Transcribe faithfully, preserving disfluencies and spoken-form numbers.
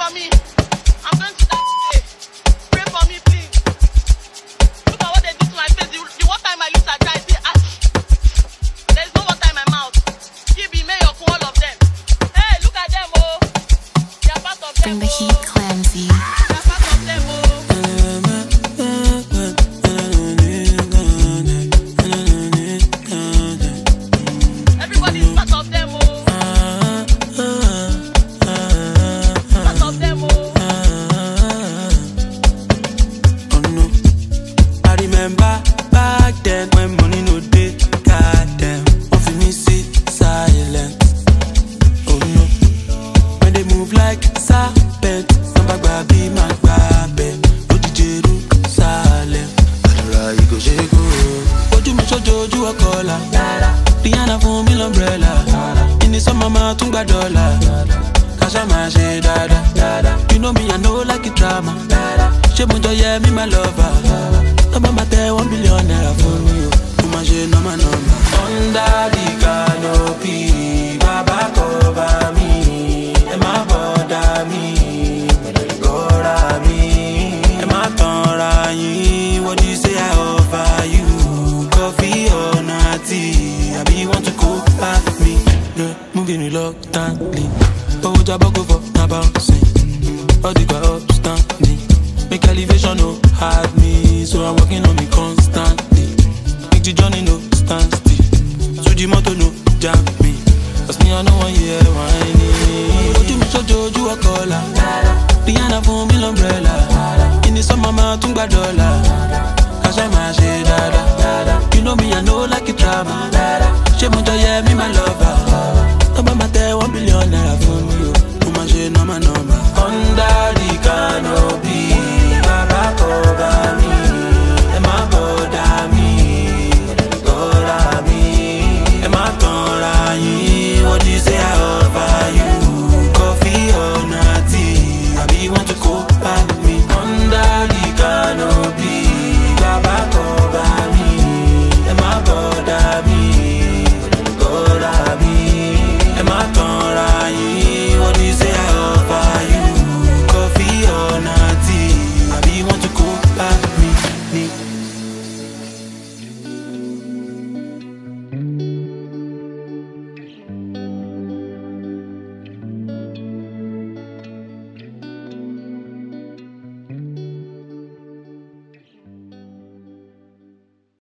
for me. I'm going to die today. Pray for me, please. Look at what they do to my face. The, the water in my lips are dry. See, I, there is no water in my mouth. Kibi, Mayor, all of them. Hey, look at them, oh. They are part of them. Bring the heat, Clancy. They are part of them, oh. Everybody is part of them, oh. Part of them, oh. Oh no, I remember back then when money no day. Goddamn, off me sit silent. Oh no, when they move like serpent, samba baby my baby, oh the Jerusalem. Adora you go shake oh, oju mi sojo oju okola. Rihanna for me umbrella. In the summer ma tunga dollar. Kasha ma she dada. You know me I know like it drama. She mo joye me my lover. Taba mate one billion naira for me. You ma she no ma number. Under the canopy, Baba cover me. Emma bother me, Gora me. Emma tonra yin. What do you say I offer you? Coffee or natty? I be want to go back me. Yeah, moving reluctantly. Oh, jabba go for na bouncing. All the guy upstanding. Make elevation no hard me, so I'm working on me constantly. Make the journey no stand still. So the motor no jam me. Cause me I know one year whining. Oju mi sojo oju okola. Rihanna for me umbrella. In the summer ma tunga dollar. Kasha ma she dada. You know me I know like it drama. She mo joye me my lover. Taba mate one billion naira for me. Oh, my she no my number. Under